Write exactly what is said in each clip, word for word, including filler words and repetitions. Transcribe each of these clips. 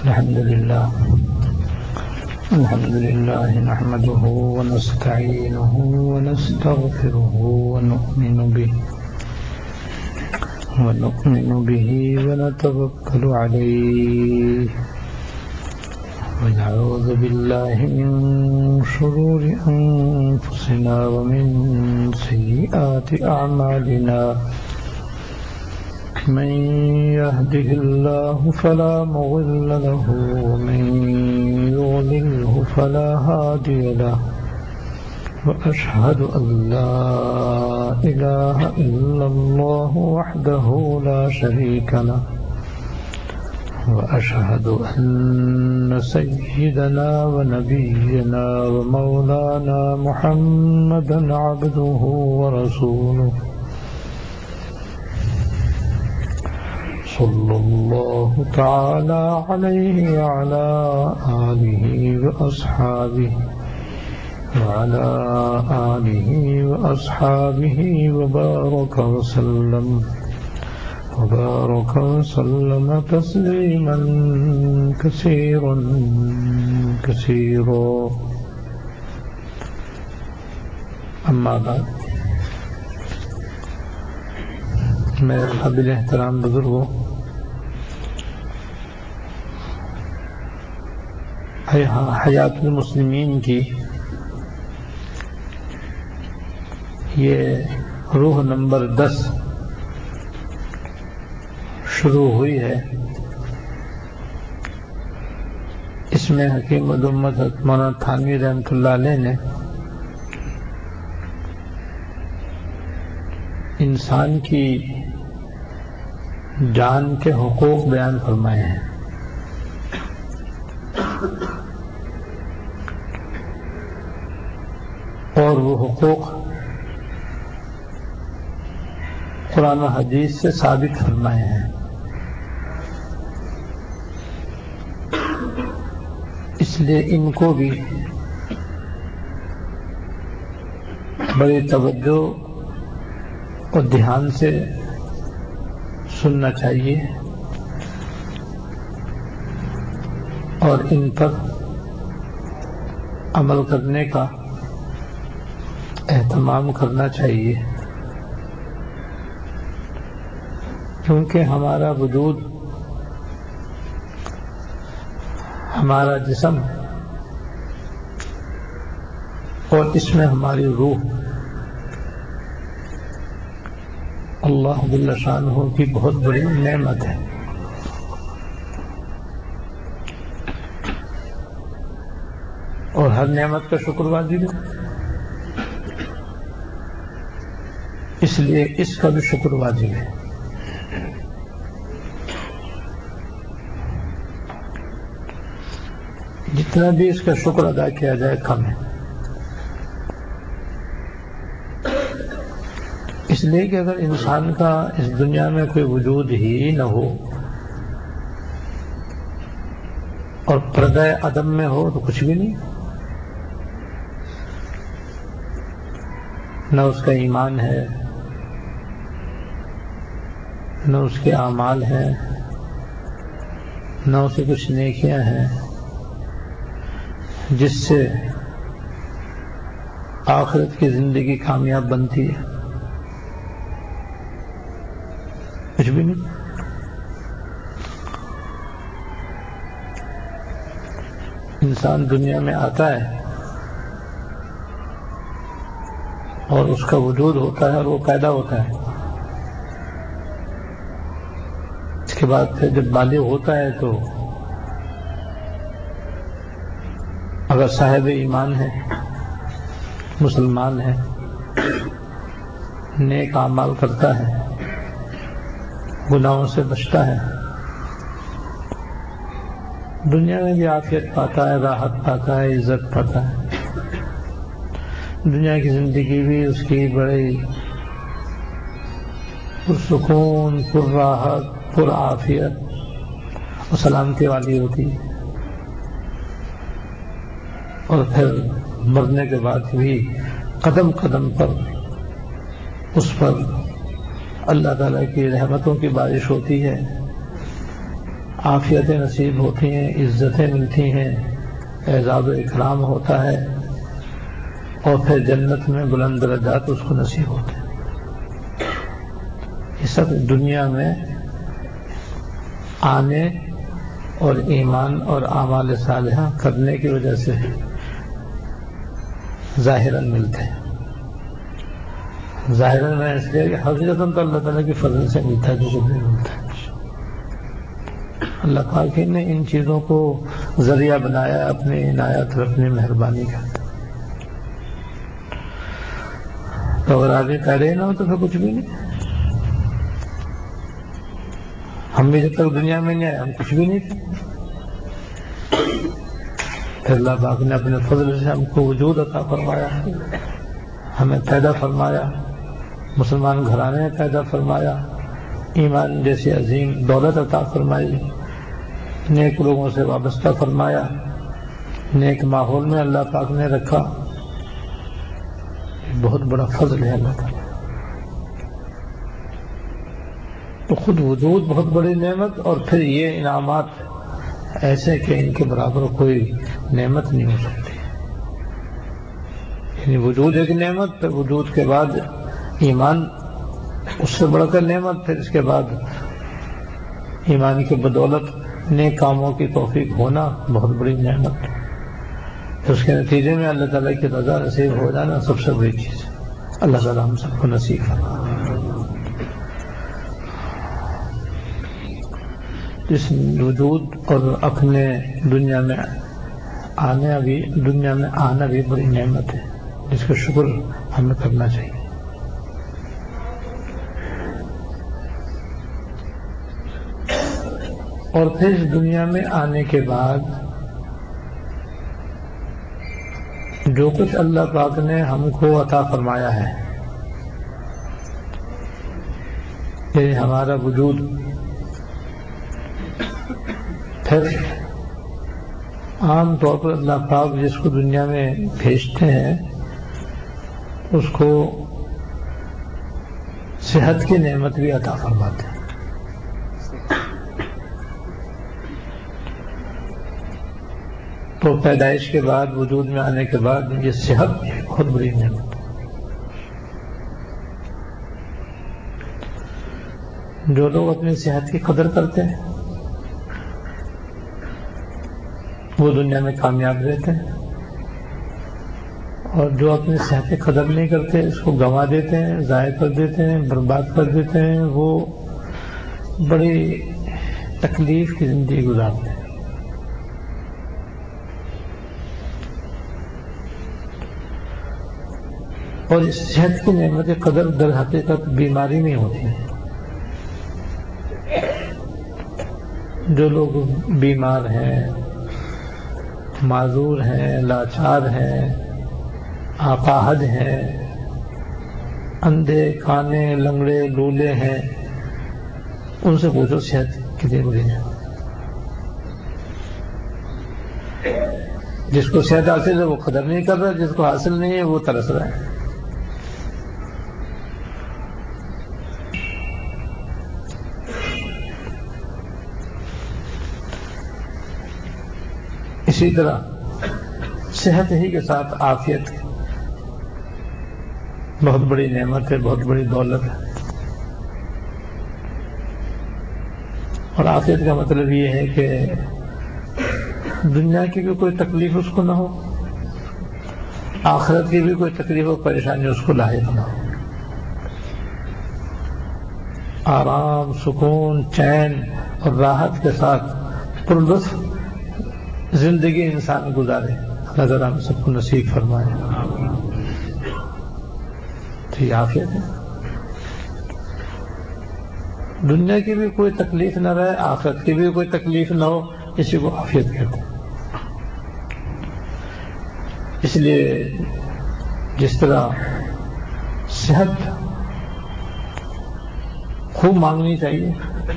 الحمد لله الحمد لله نحمده ونستعينه ونستغفره ونؤمن به ونؤمن به ونتوكل عليه ونعوذ بالله من شرور أنفسنا ومن سيئات أعمالنا من يهده الله فلا مضل له ومن يضلله فلا هادي له وأشهد أن لا إله إلا الله وحده لا شريك له وأشهد أن سيدنا ونبينا ومولانا محمدا عبده ورسوله صلى الله تعالى عليه وعلى آله وأصحابه وعلى آله وأصحابه وبارك وسلم وبارك وسلم تسليما كثيرا كثيرا أما بعد میرے قابل احترام بزرگوں، حیات المسلمین کی یہ روح نمبر دس شروع ہوئی ہے۔ اس میں حکیم الامت مولانا تھانوی رحمۃ اللہ علیہ نے انسان کی جان کے حقوق بیان فرمائے ہیں۔ اور وہ حقوق قرآن و حدیث سے ثابت فرمائے ہیں۔ اس لیے ان کو بھی بڑی توجہ اور دھیان سے سننا چاہیے اور ان پر عمل کرنے کا اہتمام کرنا چاہیے، کیونکہ ہمارا وجود، ہمارا جسم اور اس میں ہماری روح اللہ جل شانہ کی بہت بڑی نعمت ہے۔ اور ہر نعمت کا شکر واجب ہے، اس لیے اس کا بھی شکر واجب ہے۔ جتنا بھی اس کا شکر ادا کیا جائے کم ہے، اس لیے کہ اگر انسان کا اس دنیا میں کوئی وجود ہی نہ ہو اور پردہ عدم میں ہو تو کچھ بھی نہیں، نہ اس کا ایمان ہے، نہ اس کے اعمال ہیں، نہ اسے کچھ نیکیاں ہیں جس سے آخرت کی زندگی کامیاب بنتی ہے، کچھ بھی نہیں۔ انسان دنیا میں آتا ہے اور اس کا وجود ہوتا ہے اور وہ پیدا ہوتا ہے، اس کے بعد پھر جب بالغ ہوتا ہے تو اگر صاحب ایمان ہے، مسلمان ہے، نیک اعمال کرتا ہے، گناہوں سے بچتا ہے، دنیا میں بھی عافیت پاتا ہے، راحت پاتا ہے، عزت پاتا ہے، دنیا کی زندگی بھی اس کی بڑی پرسکون، پر راحت، پر عافیت اور سلامتی والی ہوتی ہے، اور پھر مرنے کے بعد بھی قدم قدم پر اس پر اللہ تعالیٰ کی رحمتوں کی بارش ہوتی ہے، عافیتیں نصیب ہوتی ہیں، عزتیں ملتی ہیں، اعزاز و اکرام ہوتا ہے، اور پھر جنت میں بلند درجات اس کو نصیب ہوتے ہیں۔ یہ سب دنیا میں آنے اور ایمان اور اعمال صالحہ کرنے کی وجہ سے ظاہراً ملتے ہیں۔ ظاہراً میں اس لیے کہ حقیقتاً تو اللہ تعالیٰ کی فضل سے ملتا ہے، جو کچھ بھی ملتا ہے اللہ پاک نے ان چیزوں کو ذریعہ بنایا اپنی عنایت اور اپنی مہربانی کا۔ تو اگر آگے پیدا نہ ہو تو پھر کچھ بھی نہیں۔ ہم بھی جب تک دنیا میں نہیں آئے ہم کچھ بھی نہیں تھے، پھر اللہ پاک نے اپنے فضل سے ہم کو وجود عطا فرمایا، ہمیں پیدا فرمایا، مسلمان گھرانے میں پیدا فرمایا، ایمان جیسی عظیم دولت عطا فرمائی، نیک لوگوں سے وابستہ فرمایا، نیک ماحول میں اللہ پاک نے رکھا۔ یہ بہت بڑا فضل ہے اللہ تعالیٰ۔ تو خود وجود بہت بڑی نعمت، اور پھر یہ انعامات ایسے کہ ان کے برابر کوئی نعمت نہیں ہو سکتی۔ یعنی وجود ایک نعمت، پھر وجود کے بعد ایمان اس سے بڑھ کر نعمت، پھر اس کے بعد ایمان کی بدولت نیک کاموں کی توفیق ہونا بہت بڑی نعمت، پھر اس کے نتیجے میں اللہ تعالیٰ کی رضا نصیب ہو جانا سب سے بڑی چیز ہے۔ اللہ تعالیٰ ہم سب کو نصیب فرمائے۔ اس وجود اور اپنے دنیا میں آنا بھی دنیا میں آنا بھی بڑی نعمت ہے، جس کا شکر ہمیں کرنا چاہیے۔ اور پھر اس دنیا میں آنے کے بعد جو کچھ اللہ پاک نے ہم کو عطا فرمایا ہے، یعنی ہمارا وجود، پھر عام طور پر اللہ پاک جس کو دنیا میں بھیجتے ہیں اس کو صحت کی نعمت بھی عطا فرماتے ہیں۔ تو پیدائش کے بعد وجود میں آنے کے بعد یہ صحت بہت بڑی نعمت ہے۔ جو لوگ اپنی صحت کی قدر کرتے ہیں وہ دنیا میں کامیاب رہتے ہیں، اور جو اپنی صحت کی قدر نہیں کرتے اس کو گنوا دیتے ہیں، ضائع کر دیتے ہیں، برباد کر دیتے ہیں، وہ بڑی تکلیف کی زندگی گزارتے ہیں۔ اور اس صحت کی نعمت قدر در حقیقت بیماری نہیں ہوتی ہے۔ جو لوگ بیمار ہیں، معذور ہیں، لاچار ہیں، اپاہج ہیں، اندھے کانے لنگڑے لولے ہیں، ان سے پوچھو صحت کتنی بڑی ہے۔ جس کو صحت حاصل ہے وہ قدر نہیں کر رہا، جس کو حاصل نہیں ہے وہ ترس رہا ہے۔ اسی طرح صحت ہی کے ساتھ عافیت بہت بڑی نعمت ہے، بہت بڑی دولت ہے۔ اور عافیت کا مطلب یہ ہے کہ دنیا کی بھی کوئی تکلیف اس کو نہ ہو، آخرت کی بھی کوئی تکلیف و پریشانی اس کو لاحق نہ ہو، آرام، سکون، چین اور راحت کے ساتھ پرلطف زندگی انسان گزارے۔ اللہ تعالیٰ ہم سب کو نصیب فرمائے۔ تو یہ عافیت ہے، دنیا کی بھی کوئی تکلیف نہ رہے، آخرت کی بھی کوئی تکلیف نہ ہو، اسی کو عافیت کہتے ہیں۔ اس لیے جس طرح صحت خوب مانگنی چاہیے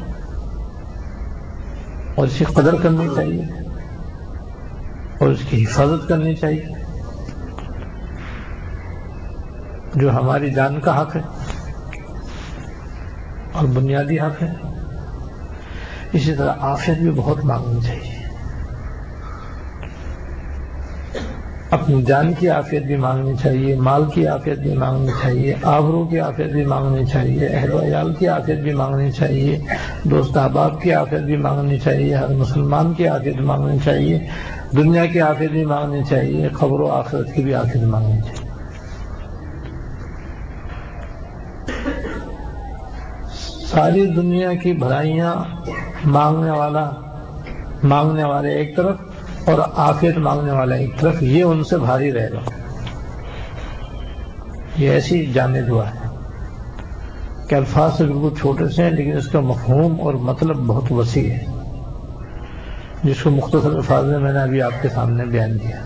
اور اس کی قدر کرنی چاہیے اور اس کی حفاظت کرنی چاہیے، جو ہماری جان کا حق ہے اور بنیادی حق ہے، اسی طرح عافیت بھی بہت مانگنی چاہیے. اپنی جان کی عافیت بھی مانگنی چاہیے، مال کی عافیت بھی مانگنی چاہیے، آبرو کی عافیت بھی مانگنی چاہیے، اہل و عیال کی عافیت بھی مانگنی چاہیے، دوست احباب کی عافیت بھی مانگنی چاہیے، ہر مسلمان کی عافیت مانگنی چاہیے، دنیا کی عافیت بھی مانگنی چاہیے، قبر و آخرت کی بھی عافیت مانگنی چاہیے. ساری دنیا کی بھلائیاں مانگنے والا مانگنے والے ایک طرف اور عافیت مانگنے والا ایک طرف، یہ ان سے بھاری رہے گا. یہ ایسی جامع دعا ہے کہ الفاظ سے بالکل چھوٹے سے ہیں لیکن اس کا مفہوم اور مطلب بہت وسیع ہے، جس کو مختصر الفاظ میں میں نے ابھی آپ کے سامنے بیان کیا.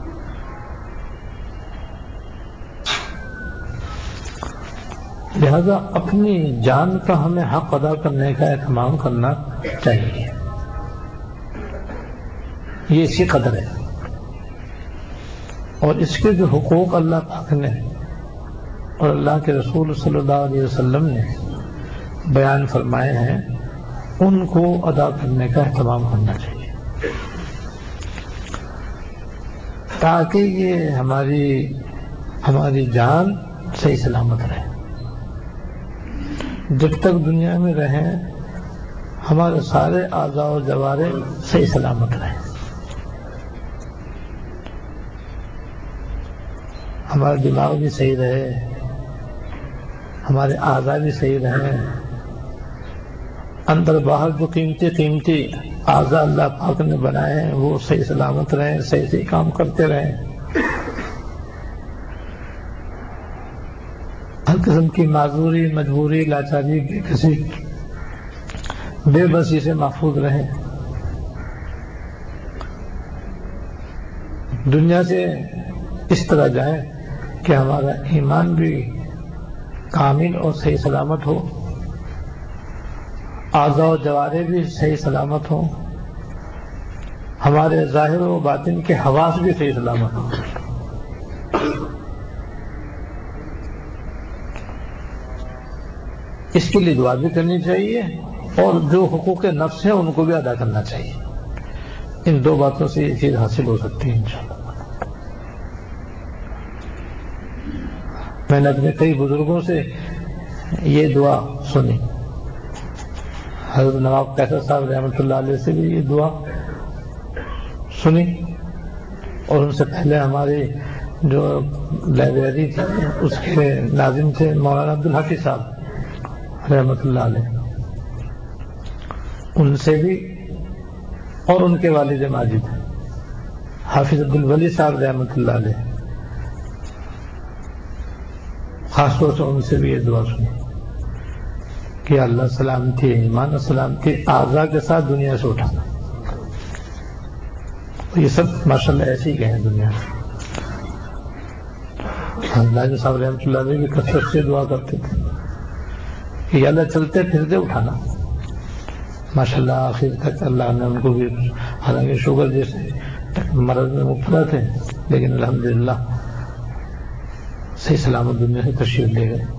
لہذا اپنی جان کا ہمیں حق ادا کرنے کا اہتمام کرنا چاہیے. یہ اسی قدر ہے، اور اس کے جو حقوق اللہ پاک نے اور اللہ کے رسول صلی اللہ علیہ وسلم نے بیان فرمائے ہیں، ان کو ادا کرنے کا اہتمام کرنا چاہیے، تاکہ یہ ہماری ہماری جان صحیح سلامت رہے. جب تک دنیا میں رہیں ہمارے سارے اعضاء و جوارح صحیح سلامت رہیں، ہمارا دماغ بھی صحیح رہے، ہمارے اعضاء بھی صحیح رہیں، اندر باہر جو قیمتی قیمتی اعضاء اللہ پاک نے بنائے ہیں وہ صحیح سلامت رہیں، صحیح صحیح کام کرتے رہیں، ہر قسم کی معذوری، مجبوری، لاچاری کی کسی بے بسی سے محفوظ رہیں، دنیا سے اس طرح جائیں کہ ہمارا ایمان بھی کامل اور صحیح سلامت ہو، اعضاء و جوارح بھی صحیح سلامت ہوں، ہمارے ظاہر و باطن کے حواس بھی صحیح سلامت ہوں. اس کے لیے دعا بھی کرنی چاہیے اور جو حقوق نفس ہیں ان کو بھی ادا کرنا چاہیے. ان دو باتوں سے یہ چیز حاصل ہو سکتی ہے انشاءاللہ. میں نے اپنے کئی بزرگوں سے یہ دعا سنی، حضرت نواب قیصر صاحب رحمۃ اللہ علیہ سے بھی یہ دعا سنی، اور ان سے پہلے ہماری جو لائبریری تھی اس کے ناظم تھے مولانا عبدالحفیظ صاحب رحمۃ اللہ علیہ، ان سے بھی، اور ان کے والد ماجد حافظ عبدالولی صاحب رحمۃ اللہ علیہ، خاص طور سے ان سے بھی یہ دعا سنی کہ اللہ سلامتی ایمان سلامتی اعضاء کے ساتھ دنیا سے اٹھانا. یہ سب ماشاءاللہ ایسے ہی گئے ہیں دنیا میں. اللہ صاحب رحمۃ اللہ علیہ بھی کثرت سے دعا کرتے تھے کہ اللہ چلتے پھرتے اٹھانا. ماشاءاللہ آخر تک اللہ نے ان کو بھی، حالانکہ شوگر جیسے مرض میں مبتلا تھے لیکن الحمدللہ صحیح سلامت دنیا سے تشریف لے گئے،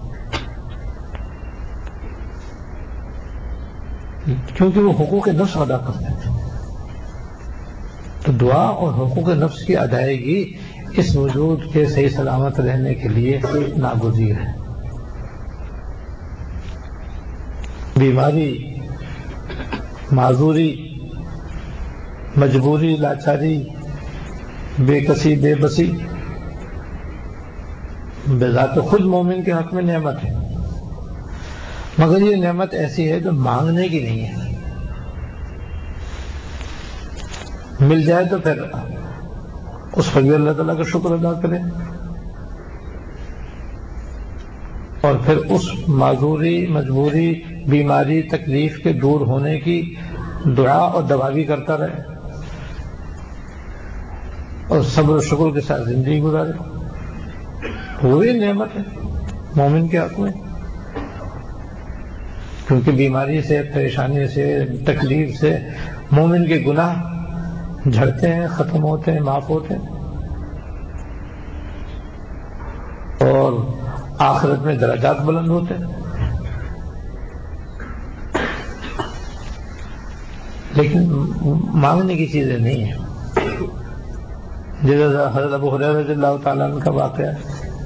کیونکہ وہ حقوق نفس ادا کرتے تھے. تو دعا اور حقوق نفس کی ادائیگی اس وجود کے صحیح سلامت رہنے کے لیے ناگزیر ہے. بیماری، معذوری، مجبوری، لاچاری، بے کسی، بے بسی بذات خود مومن کے حق میں نعمت ہے، مگر یہ نعمت ایسی ہے جو مانگنے کی نہیں ہے. مل جائے تو پھر اس پر بھی اللہ تعالیٰ کا شکر ادا کریں، اور پھر اس معذوری، مجبوری، بیماری، تکلیف کے دور ہونے کی دعا اور دعا بھی کرتا رہے اور صبر و شکر کے ساتھ زندگی گزارے. وہی نعمت ہے مومن کے حق میں، کیونکہ بیماری سے، پریشانی سے، تکلیف سے مومن کے گناہ جھڑتے ہیں، ختم ہوتے ہیں، معاف ہوتے ہیں، اور آخرت میں درجات بلند ہوتے ہیں. لیکن مانگنے کی چیزیں نہیں ہیں. جیسے حضرت ابو ہریرہ رضی اللہ تعالیٰ عنہ کا واقعہ ہے.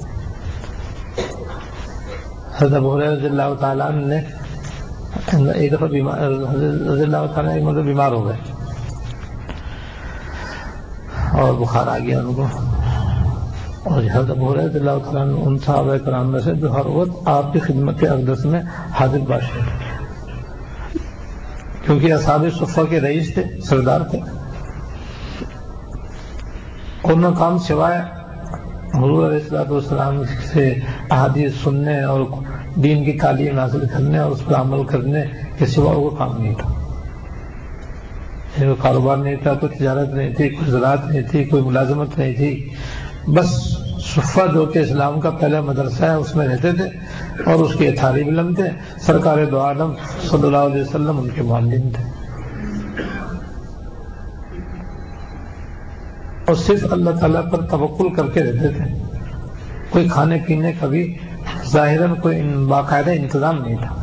حضرت ابو ہریرہ رضی اللہ تعالیٰ عنہ نے ایک دفعہ بیمار حضرت رضی اللہ تعالیٰ ایک مرتبہ بیمار ہو گئے اور بخار آ گیا ان کو. اور حضرت ابو ہریرہ رضی اللہ تعالیٰ عنہ ان صحابہ کرام میں سے جو ہر وقت آپ کی خدمت کے اقدس میں حاضر باشتے تھے، کیونکہ اصحاب صفہ کے رئیس تھے، سردار تھے. ان کا کام سوائے حضور علیہ الصلوۃ والسلام سے احادیث سننے اور دین کی تعلیم حاصل کرنے اور اس پر عمل کرنے کے سوا وہ کام نہیں تھا. کوئی کاروبار نہیں تھا، کوئی تجارت نہیں تھی، کوئی زراعت نہیں تھی، کوئی ملازمت نہیں تھی. بس صفہ جو کہ اسلام کا پہلا مدرسہ ہے اس میں رہتے تھے اور اس کے طالب علم تھے. سرکار دو عالم صلی اللہ علیہ وسلم ان کے معلم تھے اور صرف اللہ تعالیٰ پر توکل کر کے رہتے تھے. کوئی کھانے پینے کا بھی ظاہراً کوئی باقاعدہ انتظام نہیں تھا،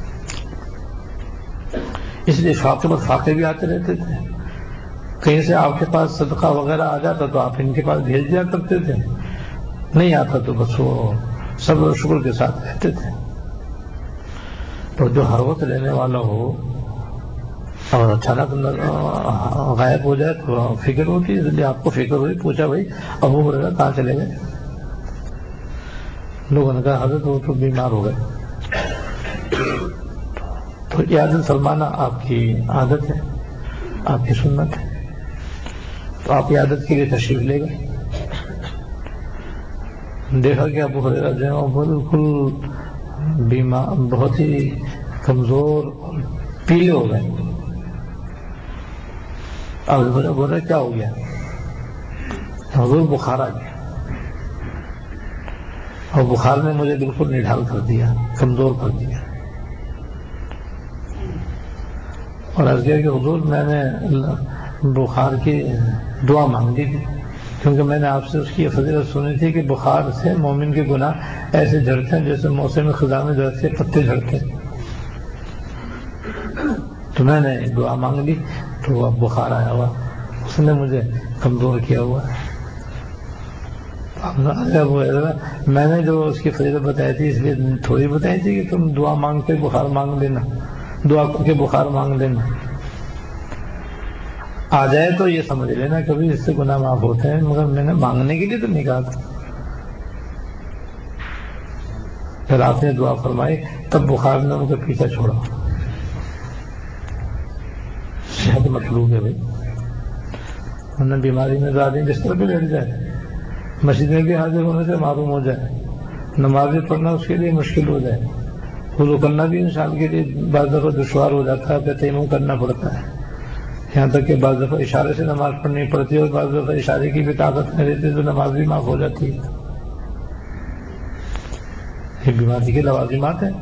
اس لیے فاقے پر فاقے بھی آتے رہتے تھے. کہیں سے آپ کے پاس صدقہ وغیرہ آ جاتا تو آپ ان کے پاس بھیج دیا کرتے تھے، نہیں آتا تو بس وہ صبر و شکر کے ساتھ رہتے تھے. تو جو ہر وقت لینے والا ہو اور اچانک غائب ہو جائے تو فکر ہوتی ہے. اس لیے آپ کو فکر ہوئی، پوچھا بھائی ابو ہریرہ کہاں چلے گئے؟ لوگوں نے کہا حضرت وہ تو بیمار ہو گئے. تو عیادت فرمانا آپ کی عادت ہے، آپ کی سنت ہے. تو آپ عیادت کے لیے تشریف لے گئے. دیکھا کہ ابو ہریرہ جو ہے بالکل بیمار، بہت ہی کمزور اور پیلے ہو گئے. ابو ہریرہ بول رہے کیا ہو گیا؟ حضور بخار آ گیا اور بخار نے مجھے بالکل نڈھال کر دیا، کمزور کر دیا. اور عرض کیا کہ حضور میں نے بخار کی دعا مانگی تھی، کیونکہ میں نے آپ سے اس کی فضیلت سنی تھی کہ بخار سے مومن کے گناہ ایسے جھڑتے ہیں جیسے موسم خزاں میں درخت کے پتے جھڑتے ہیں. تو میں نے دعا مانگ لی تو اب بخار آیا ہوا، اس نے مجھے کمزور کیا ہوا ہے. میں نے جو اس کی فضیلت بتائی تھی اس لیے تھوڑی بتائی تھی کہ تم دعا مانگتے بخار مانگ لینا، دعا کر کے بخار مانگ لینا. آ جائے تو یہ سمجھ لینا کبھی اس سے گناہ معاف ہوتے ہیں، مگر میں نے مانگنے کے لیے تو نہیں کہا تھا. پھر آپ نے دعا فرمائی تب بخار نے ان کا پیچھا چھوڑا. صحت مطلوب ہے بھائی، ورنہ بیماری میں تو آدمی بستر پہ لیٹ جائے، مسجد میں بھی حاضر ہونے سے معلوم ہو جائے، نمازیں پڑھنا اس کے لیے مشکل ہو جائے، وضو کرنا بھی انسان کے لیے بعض دفعہ دشوار ہو جاتا ہے، تیمم کرنا پڑتا ہے. یہاں تک کہ بعض دفعہ اشارے سے نماز پڑھنی پڑتی ہے اور بعض دفعہ اشارے کی بھی طاقت نہیں رہتی تو نماز بھی معاف ہو جاتی ہے. یہ بیماری کے لوازمات ہیں.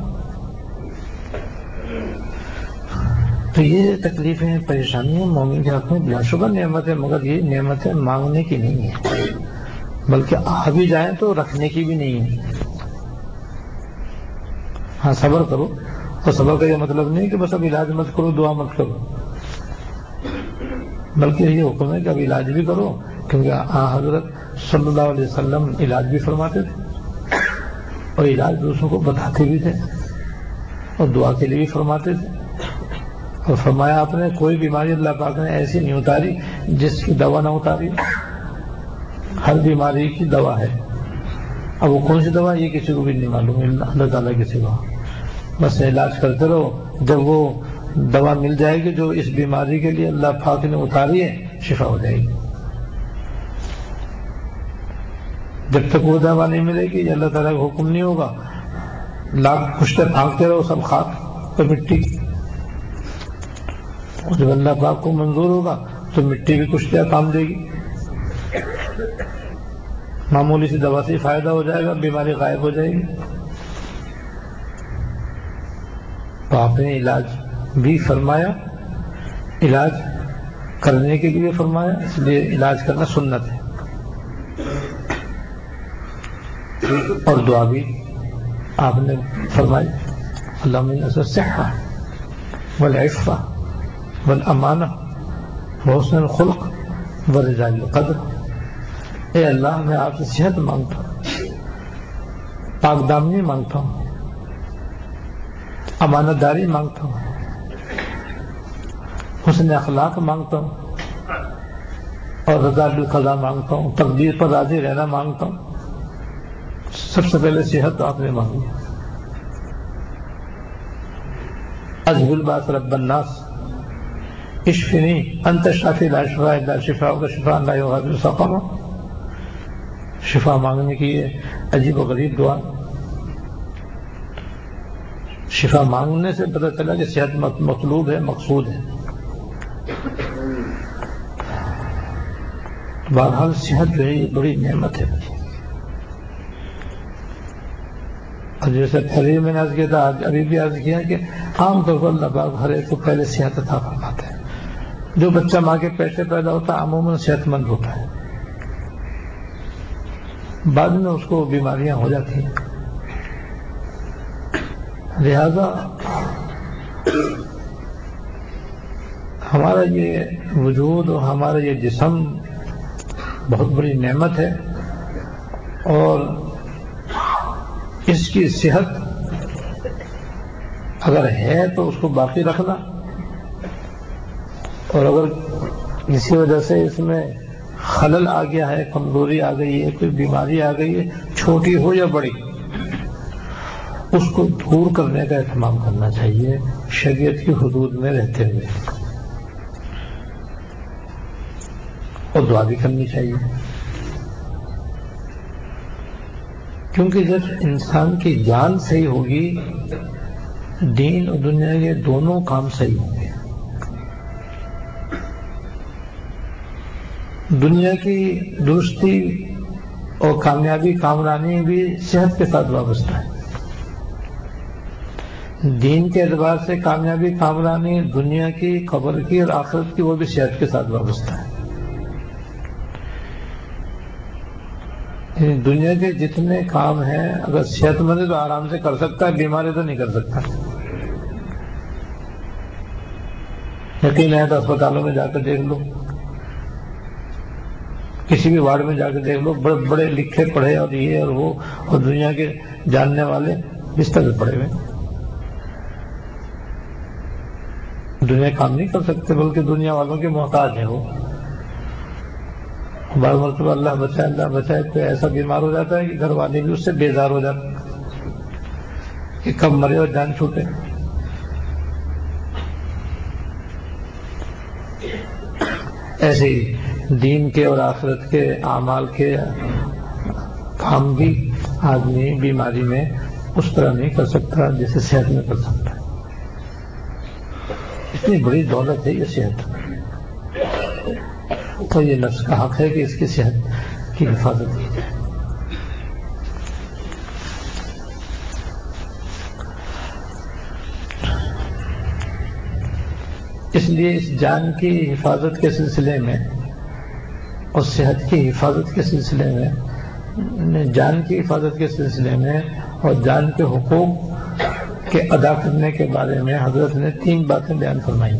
تو یہ تکلیفیں پریشانیاں مومن کے حق میں بلا شبہ نعمت ہے، مگر یہ نعمتیں مانگنے کی نہیں ہے، بلکہ آ بھی جائیں تو رکھنے کی بھی نہیں ہے. ہاں صبر کرو، اور صبر کا یہ مطلب نہیں کہ بس اب علاج مت کرو، دعا مت کرو، بلکہ یہ حکم ہے کہ اب علاج بھی کرو، کیونکہ آن حضرت صلی اللہ علیہ وسلم علاج بھی فرماتے تھے اور علاج دوسروں کو بتاتے بھی تھے اور دعا کے لیے بھی فرماتے تھے. اور فرمایا آپ نے کوئی بیماری اللہ پاک نے ایسی نہیں اتاری جس کی دوا نہ اتاری، ہر بیماری کی دوا ہے. اب وہ کون سی دوا یہ کسی کو بھی نہیں معلوم، اللہ تعالیٰ کے سوا. بس علاج کرتے رہو، جب وہ دوا مل جائے گی جو اس بیماری کے لیے اللہ پاک نے اتاری ہے شفا ہو جائے گی. جب تک وہ دوا نہیں ملے گی اللہ تعالیٰ کا حکم نہیں ہوگا، لاکھ پشتے پھانکتے رہو سب خاک اور مٹی. اور جب اللہ پاک کو منظور ہوگا تو مٹی بھی کچھ کیا کام دے گی. معمولی سی دوا سے فائدہ ہو جائے گا، بیماری غائب ہو جائے گی. تو آپ نے علاج بھی فرمایا، علاج کرنے کے لیے فرمایا، اس لیے علاج کرنا سنت ہے. اور دعا بھی آپ نے فرمائی اللہم انا نسألک الصحۃ والعفۃ والامانہ وحسن الخلق ورضا القدر۔ اے اللہ میں آپ سے صحت مانگتا ہوں، پاک دامنی مانگتا ہوں، امانت داری مانگتا ہوں، حسن اخلاق مانگتا ہوں، اور رضا بالقضا مانگتا ہوں، تقدیر پر راضی رہنا مانگتا ہوں۔ سب سے پہلے صحت آپ نے مانگی۔ اذهب الباس رب الناس اشفنی انت الشافی لا شفاء الا شفاءک شفاء لا یغادر سقما۔ شفا مانگنے کی یہ عجیب و غریب دعا۔ شفا مانگنے سے پتہ چلا کہ صحت مطلوب ہے، مقصود ہے۔ بہرحال صحت جو ہے یہ بڑی نعمت ہے۔ اور جیسے پہلے میں نے عرض کیا تھا، ابھی بھی عرض کیا کہ عام طور پر اللہ پاک ہر ایک کو پہلے صحت عطا فرماتے ہیں۔ جو بچہ ماں کے پیٹ سے پیدا ہوتا ہے عموماً صحت مند ہوتا ہے، بعد میں اس کو بیماریاں ہو جاتی ہیں۔ لہذا ہمارا یہ وجود اور ہمارا یہ جسم بہت بڑی نعمت ہے، اور اس کی صحت اگر ہے تو اس کو باقی رکھنا، اور اگر کسی وجہ سے اس میں خلل آ گیا ہے، کمزوری آ گئی ہے، کوئی بیماری آ گئی ہے، چھوٹی ہو یا بڑی، اس کو دور کرنے کا اہتمام کرنا چاہیے شریعت کی حدود میں رہتے ہوئے، اور دعا بھی کرنی چاہیے۔ کیونکہ جب انسان کی جان صحیح ہوگی، دین اور دنیا کے دونوں کام صحیح ہوں گے۔ دنیا کی درستی اور کامیابی کامرانی بھی صحت کے ساتھ وابستہ ہے۔ دین کے اعتبار سے کامیابی کامرانی دنیا کی، قبر کی اور آخرت کی، وہ بھی صحت کے ساتھ وابستہ ہے۔ دنیا کے جتنے کام ہیں اگر صحت مند ہے تو آرام سے کر سکتا ہے، بیمار ہے تو نہیں کر سکتا۔ یقین ہے تو اسپتالوں میں جا کر دیکھ لو، کسی بھی وارڈ میں جا کے دیکھ لو، بڑے بڑے لکھے پڑھے اور یہ اور وہ اور دنیا کے جاننے والے بستر پہ پڑے ہوئے، دنیا کام نہیں کر سکتے، بلکہ دنیا والوں کے محتاج ہیں وہ۔ بعض مرتبہ اللہ بچائے اللہ بچائے تو ایسا بیمار ہو جاتا ہے کہ گھر والے بھی اس سے بیزار ہو جاتے ہیں کہ کب مرے اور جان چھوٹے۔ ایسے ہی دین کے اور آخرت کے اعمال کے کام بھی آدمی بیماری میں اس طرح نہیں کر سکتا جیسے صحت میں کر سکتا ہے۔ اتنی بڑی دولت ہے یہ صحت، تو یہ نفس کا حق ہے کہ اس کی صحت کی حفاظت کی جائے۔ اس لیے اس جان کی حفاظت کے سلسلے میں اور صحت کی حفاظت کے سلسلے میں، جان کی حفاظت کے سلسلے میں اور جان کے حقوق کے ادا کرنے کے بارے میں حضرت نے تین باتیں بیان فرمائی،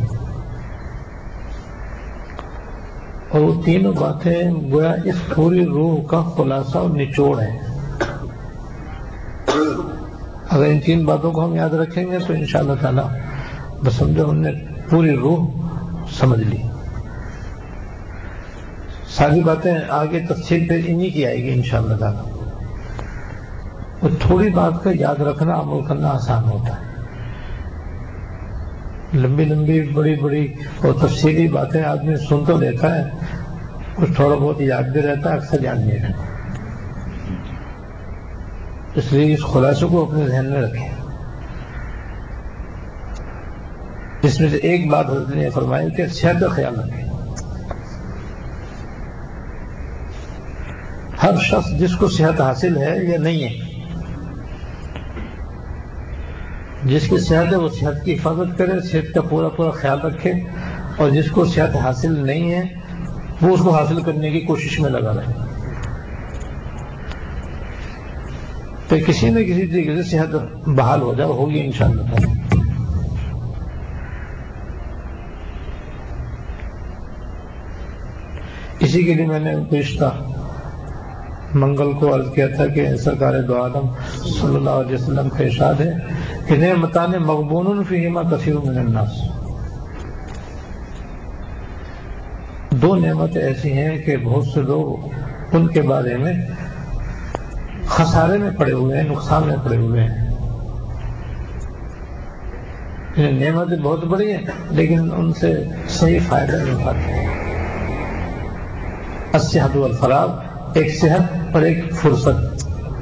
اور وہ تینوں باتیں گویا اس پوری روح کا خلاصہ اور نچوڑ ہے۔ اگر ان تین باتوں کو ہم یاد رکھیں گے تو انشاءاللہ تعالی بس سمجھو ہم نے پوری روح سمجھ لی۔ ساری باتیں آگے تفصیل پہ انہی کی آئے گی انشاءاللہ تعالی۔ اور تھوڑی بات کا یاد رکھنا عمل کرنا آسان ہوتا ہے، لمبی لمبی بڑی بڑی اور تفصیلی باتیں آدمی سن تو لیتا ہے، کچھ تھوڑا بہت یاد بھی رہتا ہے، اکثر یاد نہیں رہتا۔ اس لیے اس خلاصے کو اپنے ذہن میں رکھیں۔ اس میں سے ایک بات حضرت نے فرمائی کہ صحت کا خیال رکھیں۔ ہر شخص جس کو صحت حاصل ہے یا نہیں ہے، جس کی صحت ہے وہ صحت کی حفاظت کرے، صحت کا پورا پورا خیال رکھے، اور جس کو صحت حاصل نہیں ہے وہ اس کو حاصل کرنے کی کوشش میں لگا رہے۔ تو کسی نہ کسی طریقے سے صحت بحال ہو جائے، ہوگی انشاءاللہ تعالی۔ اسی کے لیے میں نے گزشتہ منگل کو عرض کیا تھا کہ سرکار دو عالم صلی اللہ علیہ وسلم کا ارشاد ہے کہ نعمتان مغبون فیہما کثیر من الناس، دو نعمتیں ایسی ہیں کہ بہت سے لوگ ان کے بارے میں خسارے میں پڑے ہوئے ہیں، نقصان میں پڑے ہوئے ہیں۔ نعمتیں بہت بڑی ہیں لیکن ان سے صحیح فائدہ نہیں اٹھاتے۔ الصحت والفراغ، ایک صحت اور ایک فرصت۔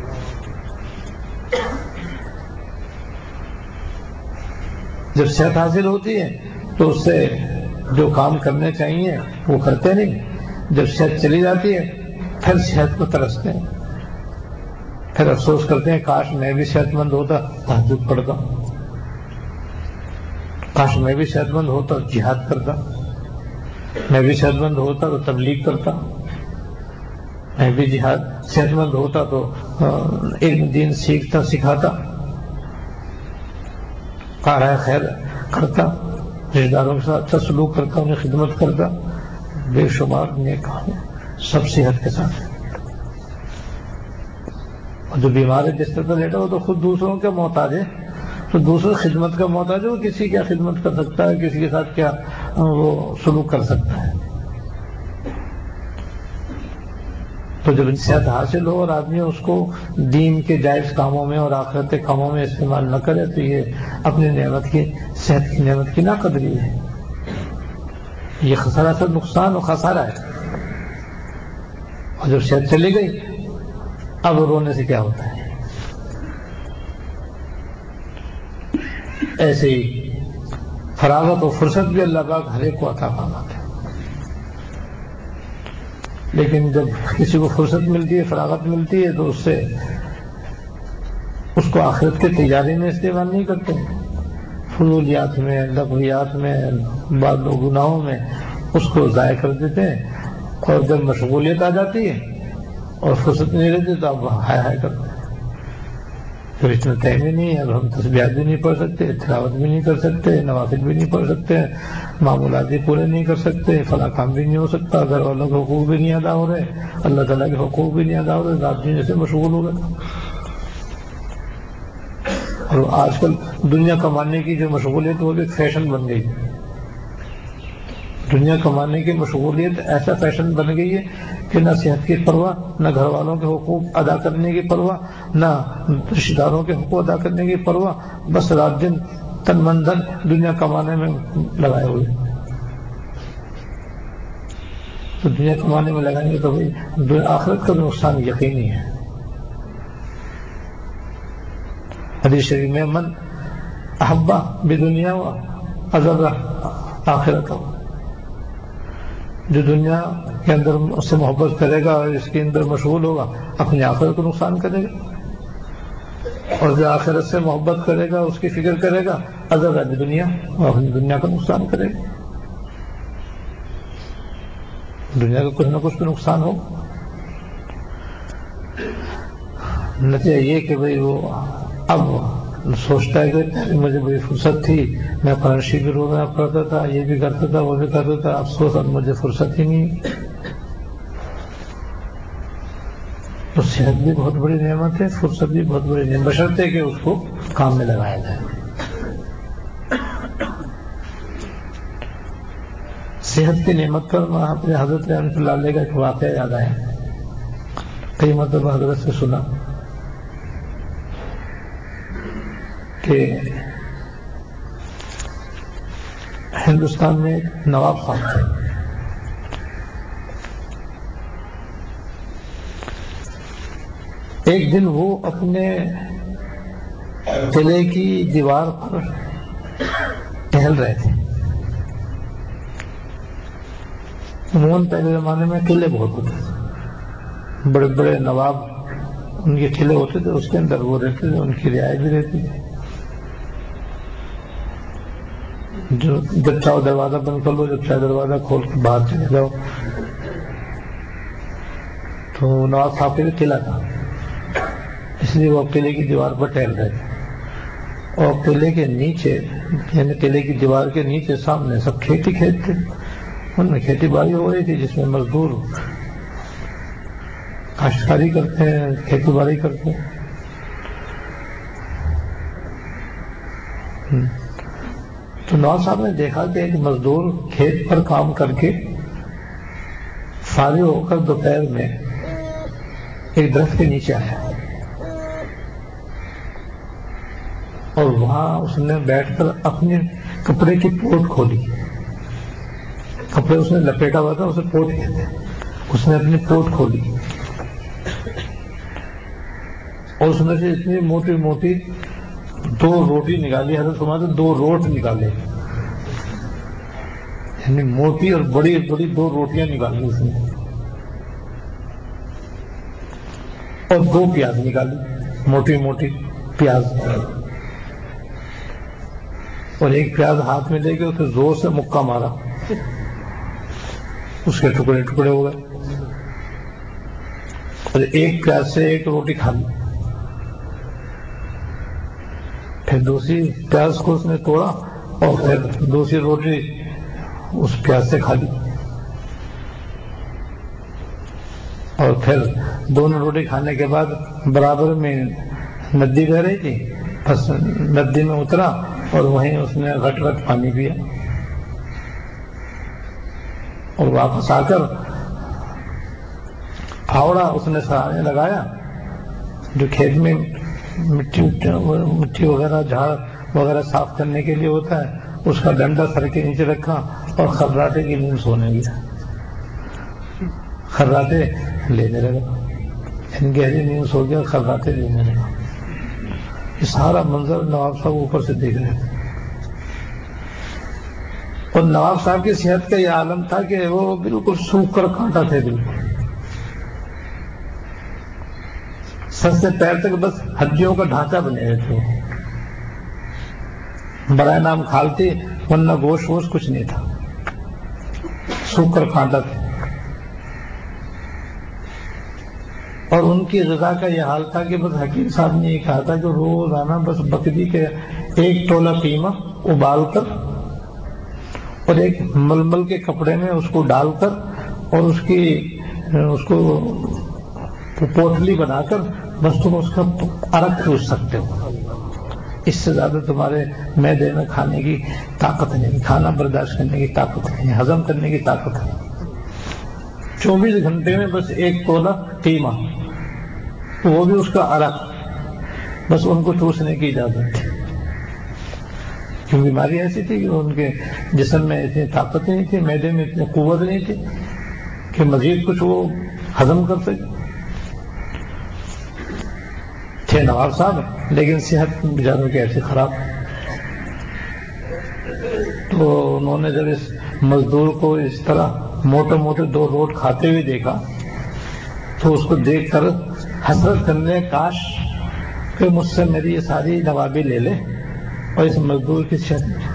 جب صحت حاصل ہوتی ہے تو اس سے جو کام کرنے چاہیے وہ کرتے نہیں، جب صحت چلی جاتی ہے پھر صحت کو ترستے ہیں، پھر افسوس کرتے ہیں کاش میں بھی صحت مند ہوتا تہجد پڑھتا، کاش میں بھی صحت مند ہوتا جہاد کرتا، میں بھی صحت مند ہوتا تو تبلیغ کرتا، میں بھی جہاد صحت مند ہوتا تو علم دین سیکھتا سکھاتا، کارۂ خیر کرتا، رشتہ داروں کے ساتھ اچھا سلوک کرتا، انہیں خدمت کرتا، بے شمار نیک کام سب صحت کے ساتھ۔ اور جو بیمار ہے جس طرح لیٹا ہو تو خود دوسروں کے محتاج ہے، تو دوسروں خدمت کا محتاج ہے، وہ کسی کیا خدمت کر سکتا ہے، کسی کے ساتھ کیا وہ سلوک کر سکتا ہے۔ تو جب صحت حاصل ہو اور آدمی اس کو دین کے جائز کاموں میں اور آخرت کے کاموں میں استعمال نہ کرے تو یہ اپنی نعمت کی صحت کی نعمت کی ناقدری ہے، یہ خسارہ سر نقصان و خسارہ ہے۔ اور جب صحت چلی گئی اب رونے سے کیا ہوتا ہے۔ ایسے ہی فراغت و فرصت بھی اللہ پاک ہر ایک کو عطا فرماتا ہے، لیکن جب کسی کو فرصت ملتی ہے، فراغت ملتی ہے تو اس سے اس کو آخرت کے تجارے میں استعمال نہیں کرتے، فضولیات میں، لغویات میں، بعض لوگ گناہوں میں اس کو ضائع کر دیتے ہیں، اور جب مشغولیت آ جاتی ہے اور فرصت نہیں رہتی تو اب ہائے ہائے کرتے ہیں، پھر اتنا ٹائم ہی نہیں ہے، اب ہم تسبیحات بھی نہیں پڑھ سکتے، تلاوت بھی نہیں کر سکتے، نوافل بھی نہیں پڑھ سکتے، معمولات بھی پورے نہیں کر سکتے، فلاں کام بھی نہیں ہو سکتا، گھر والوں کے حقوق بھی نہیں ادا ہو رہے، اللہ تعالیٰ کے حقوق بھی نہیں ادا ہو رہے، رات دن سے مشغول ہو گئے۔ اور آج کل دنیا کمانے کی جو مشغولیت وہ بھی ایک فیشن بن گئی، دنیا کمانے کی مشغولیت ایسا فیشن بن گئی ہے کہ نہ صحت کی پرواہ، نہ گھر والوں کے حقوق ادا کرنے کی پرواہ، نہ رشتہ داروں کے حقوق ادا کرنے کی پرواہ، بس رات دن تن من دھن دنیا کمانے میں لگائے ہوئے۔ تو دنیا کمانے میں لگائیں گے تو بھائی آخرت کا نقصان یقینی ہے۔ حدیث شریف میں من احبا بدنیا و اضر آخرت، جو دنیا کے اندر اس سے محبت کرے گا اور اس کے اندر مشغول ہوگا اپنی آخرت کو نقصان کرے گا، اور جو آخرت سے محبت کرے گا اس کی فکر کرے گا اضر بدنیا، اور اپنی دنیا کا نقصان کرے گا، دنیا کا کچھ نہ کچھ تو نقصان ہو۔ نتیجہ یہ کہ بھئی وہ اب سوچتا ہے کہ مجھے بڑی فرصت تھی، میں قرآن شریف بھی روزانہ پڑھتا تھا، یہ بھی کرتا تھا، وہ بھی کرتا تھا، افسوس اب مجھے فرصت ہی نہیں۔ تو صحت بھی بہت بڑی نعمت ہے، فرصت بھی بہت بڑی نعمت، بشرطے کہ اس کو کام میں لگایا جائے۔ صحت کی نعمت پر میں اپنے حضرت رحمۃ اللہ علیہ کا ایک واقعہ یاد آیا، کئی مرتبہ حضرت سے سنا کہ ہندوستان میں ایک نواب صاحب تھے، ایک دن وہ اپنے قلعے کی دیوار پر ٹہل رہے تھے۔ عموماً پہلے زمانے میں قلعے بہت ہوتے تھے، بڑے بڑے نواب ان کے قلعے ہوتے تھے، اس کے اندر وہ رہتے تھے، ان کی رعایت بھی رہتی تھی، جو جب چاہو دروازہ بند کر لو، جب چاہے دروازہ کھول کے باہر چلے جاؤ۔ تو نواب صاحب کا قلعہ تھا، اس لیے وہ قلعے کی دیوار پر ٹہل رہے تھے، اور قلعے کے نیچے یعنی قلعے کی دیوار کے نیچے سامنے سب کھیت ہی کھیت تھے، ان میں کھیتی باڑی ہو رہی تھی جس میں مزدور کاشتکاری کرتے ہیں، کھیتی باڑی کرتے ہیں۔ تو نواز صاحب نے دیکھا کہ ایک مزدور کھیت پر کام کر کے فارغ ہو کر دوپہر میں ایک درخت کے نیچے آیا اور وہاں اس نے بیٹھ کر اپنے کپڑے کی پوٹ کھولی۔ کپڑے اس نے لپیٹا ہوا تھا، اسے پوٹ کہتے ہیں۔ اس نے اپنی پوٹ کھولی اور اس میں سے اتنی موٹی موٹی دو روٹی نکالی، حضرت فرماتے دو روٹ نکالے، یعنی موٹی اور بڑی بڑی دو روٹیاں نکالی اس نے، اور دو پیاز نکالی، موٹی موٹی پیاز، اور ایک پیاز ہاتھ میں لے کے اسے زور سے مکہ مارا، اس کے ٹکڑے ٹکڑے ہو گئے، اور ایک پیاز سے ایک روٹی کھا لی۔ پھر دوسری پیاز کو اس نے توڑا اور پھر دوسری روٹی اس پیاز سے کھا لی، اور پھر دونوں روٹی کھانے کے بعد برابر میں ندی بہ رہی تھی، بس ندی میں اترا اور وہیں اس نے گھٹ گھٹ پانی پیا، اور واپس آ کر پھاوڑا اس نے سہانے لگایا، جو کھیت میں مٹی مٹی وغیرہ جھاڑ وغیرہ صاف کرنے کے لیے ہوتا ہے، اس کا ڈنڈا سر کے نیچے رکھا اور خراٹے کی نیند سونے گیا، خراٹے لینے لگا، گہری نیند سو گیا، خراٹے لینے لگا۔ یہ سارا منظر نواب صاحب اوپر سے دیکھ رہے تھے، اور نواب صاحب کی صحت کا یہ عالم تھا کہ وہ بالکل سوکھ کر کانٹا تھے، بالکل سر سے پیر تک بس ہڈیوں کا ڈھانچہ بنے ہوئے تھے، برائے نام کھال تھی ورنہ گوشت ووشت کچھ نہیں تھا، سوکھ کر کانٹا تھے۔ اور ان کی غذا کا یہ حال تھا کہ بس حکیم صاحب نے یہ کہا تھا کہ روزانہ بس بکری کے ایک ٹولہ قیمہ ابال کر اور ایک ململ کے کپڑے میں اس کو ڈال کر اور اس کی اس کو پوٹلی بنا کر بس تم اس کا عرق چوس سکتے ہو، اس سے زیادہ تمہارے معدے میں کھانے کی طاقت نہیں، کھانا برداشت کرنے کی طاقت نہیں، ہضم کرنے کی طاقت نہیں۔ چوبیس گھنٹے میں بس ایک تولہ قیمہ، وہ بھی اس کا عرق، بس ان کو چوسنے کی اجازت تھی، کیونکہ بیماری ایسی تھی کہ ان کے جسم میں اتنی طاقت نہیں تھی، معدے میں اتنی قوت نہیں تھی کہ مزید کچھ وہ ہضم کر سکے۔ تھے نواب صاحب لیکن صحت بیچاروں کی ایسی خراب، تو انہوں نے جب اس مزدور کو اس طرح موٹے موٹے دو روٹ کھاتے ہوئے دیکھا تو اس کو دیکھ کر حسرت کرنے، کاش کہ مجھ سے میری یہ ساری نوابی لے لے اور اس مزدور کی صحت،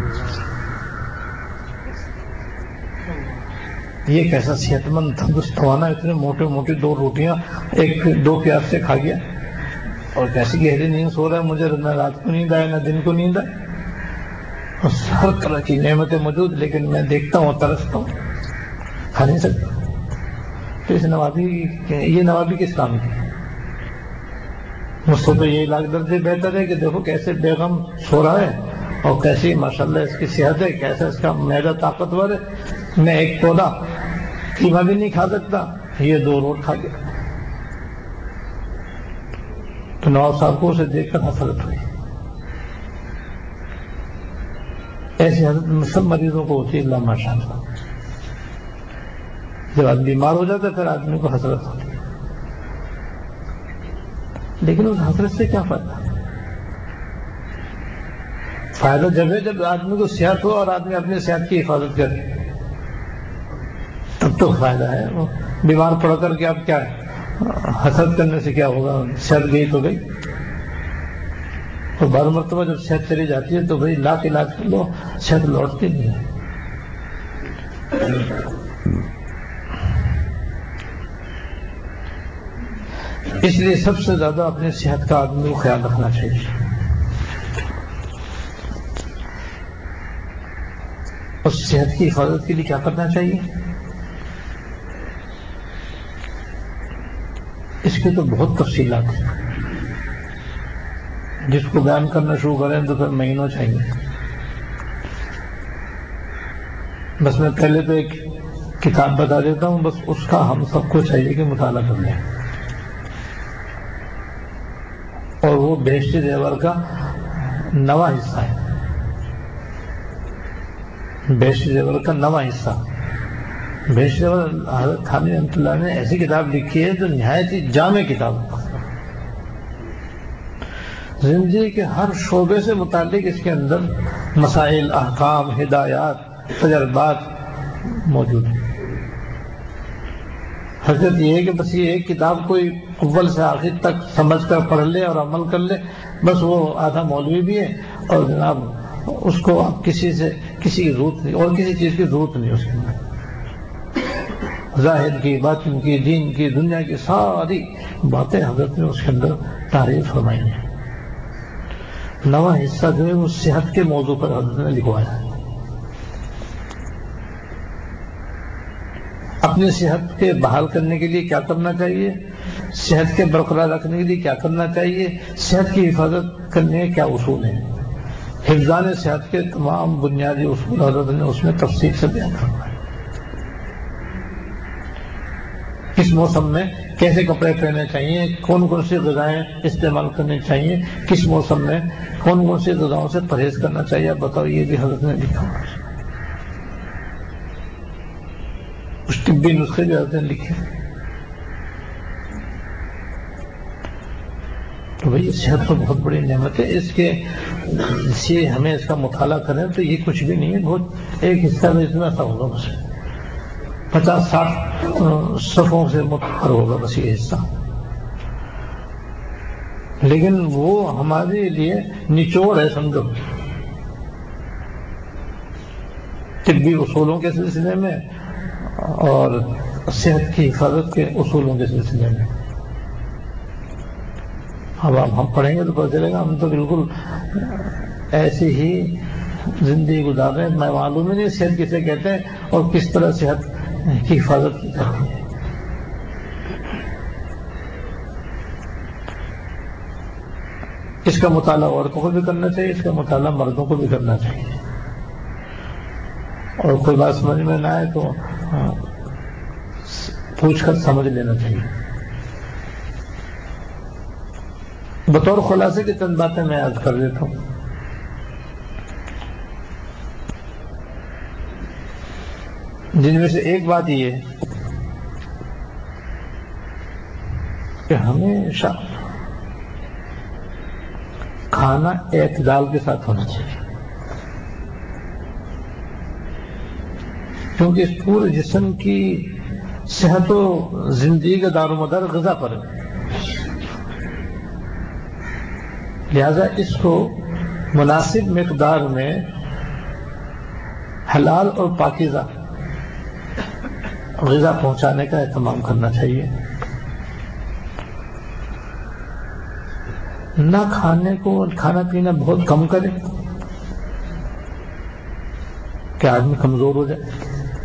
یہ کیسا صحت مند تندرست ہوانا، اتنے موٹے موٹے دو روٹیاں ایک دو پیاز سے کھا گیا، اور کیسی گہری نیند سو رہا ہے، مجھے نہ رات کو نیند آئے نہ دن کو نیند آئے، اور ہر طرح کی نعمتیں موجود، لیکن میں دیکھتا ہوں ترستا ہوں، کھا نہیں سکتا۔ تو اس نوابی یہ نوابی کس کام کی؟ مجھ سے تو یہ لاکھ درجے بہتر ہے کہ دیکھو کیسے بیگم سو رہا ہے اور کیسی ماشاءاللہ اس کی صحت ہے، کیسا اس کا معدہ طاقتور ہے، میں ایک پودا قیمہ بھی نہیں کھا سکتا، یہ دو روٹ کھا گیا۔ تو نواب صاحب کو اسے دیکھ کر حسرت ہوئی۔ ایسی حضرت سب مریضوں کو ہوتی ہے، اللہ ماشاء اللہ، جب آدمی بیمار ہو جاتا ہے پھر آدمی کو حسرت ہوتی ہے، لیکن اس حسرت سے کیا فائدہ؟ فائدہ جب ہے جب آدمی کو صحت ہو اور آدمی اپنی صحت کی حفاظت کرے، تب تو فائدہ ہے۔ وہ بیمار پڑ کر کے اب کیا ہے، حسرت کرنے سے کیا ہوگا، صحت گئی تو گئی، اور بعض مرتبہ جب صحت چلی جاتی ہے تو بھائی لاکھ علاج کر لو، صحت لوٹتی نہیں ہے۔ اس لیے سب سے زیادہ اپنی صحت کا آدمی کو خیال رکھنا چاہیے۔ اور صحت کی حفاظت کے لیے کیا کرنا چاہیے؟ اس کی تو بہت تفصیلات ہیں، جس کو بیان کرنا شروع کریں تو پھر مہینوں چاہیے۔ بس میں پہلے تو ایک کتاب بتا دیتا ہوں، بس اس کا ہم سب کو چاہیے کہ مطالعہ کر لیں، اور وہ بہشتی زیور کا نواں حصہ ہے۔ بہشتی زیور کا نواں حصہ، بہشتی زیور حضرت تھانوی رحمۃ اللہ نے ایسی کتاب لکھی ہے جو نہایت ہی جامع کتاب، زندگی کے ہر شعبے سے متعلق اس کے اندر مسائل، احکام، ہدایات، تجربات موجود ہیں۔ حقیقت یہ ہے کہ بس یہ ایک کتاب کوئی اول سے آخر تک سمجھ کر پڑھ لے اور عمل کر لے، بس وہ آدھا مولوی بھی ہے، اور جناب اس کو اب کسی سے کسی کی ضرورت نہیں، اور کسی چیز کی ضرورت نہیں اس کے اندر۔ ظاہر کی، باطن کی، دین کی، دنیا کی ساری باتیں حضرت نے اس کے اندر تعریف فرمائی ہیں۔ نواں حصہ جو ہے وہ صحت کے موضوع پر حضرت نے لکھوایا ہے۔ اپنی صحت کے بحال کرنے کے لیے کیا کرنا چاہیے، صحت کے برقرار رکھنے کے لیے کیا کرنا چاہیے، صحت کی حفاظت کرنے کے کیا اصول ہیں، حفظان صحت کے تمام بنیادی اصول حضرت نے اس میں تفصیل سے بیان فرمائے۔ کس موسم میں کیسے کپڑے پہننے چاہیے، کون کون سی غذائیں استعمال کرنی چاہیے، کس موسم میں کون کون سی غذاؤں سے پرہیز کرنا چاہیے، بتاؤ، یہ بھی حضرت نے لکھا ہوا۔ اس طبی نسخے بھی حضرت نے لکھے۔ تو بھئی صحت تو بہت بڑی نعمت ہے، اس کے سے ہمیں اس کا مطالعہ کریں تو یہ کچھ بھی نہیں ہے، بہت ایک حصہ میں اتنا سا ہوگا، بس پچاس ساٹھ صفوں سے متفر ہوگا بس یہ حصہ، لیکن وہ ہمارے لیے نچوڑ ہے، سمجھو، طبی اصولوں کے سلسلے میں اور صحت کی حفاظت کے اصولوں کے سلسلے میں۔ اب ہم پڑھیں گے تو پتہ چلے گا ہم تو بالکل ایسی ہی زندگی گزار رہے ہیں، میں معلوم ہی نہیں صحت کسے کہتے ہیں اور کس طرح صحت کی حفاظت کی جاتی ہے۔ اس کا مطالعہ عورتوں کو بھی کرنا چاہیے، اس کا مطالعہ مردوں کو بھی کرنا چاہیے، اور کوئی بات سمجھ میں نہ آئے تو پوچھ کر سمجھ لینا چاہیے۔ بطور خلاصے کی چند باتیں میں عرض کر دیتا ہوں۔ جن میں سے ایک بات یہ ہے کہ ہمیشہ کھانا اعتدال کے ساتھ ہونا چاہیے، کیونکہ اس پورے جسم کی صحت و زندگی کا دار و مدار غذا پر ہے، لہذا اس کو مناسب مقدار میں حلال اور پاکیزہ غذا پہنچانے کا اہتمام کرنا چاہیے۔ نہ کھانے کو کھانا پینا بہت کم کرے کہ آدمی کمزور ہو جائے،